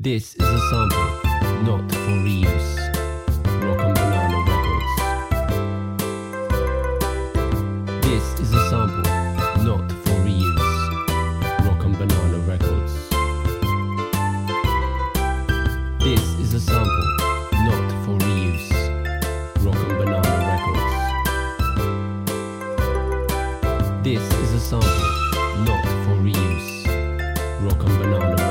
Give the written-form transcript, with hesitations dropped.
This is a sample, not for reuse. Rock and Banana Records. This is a sample, not for reuse. Rock and Banana Records. This is a sample, not for reuse. Rock and Banana Records. This is a sample, not for reuse. Rock and Banana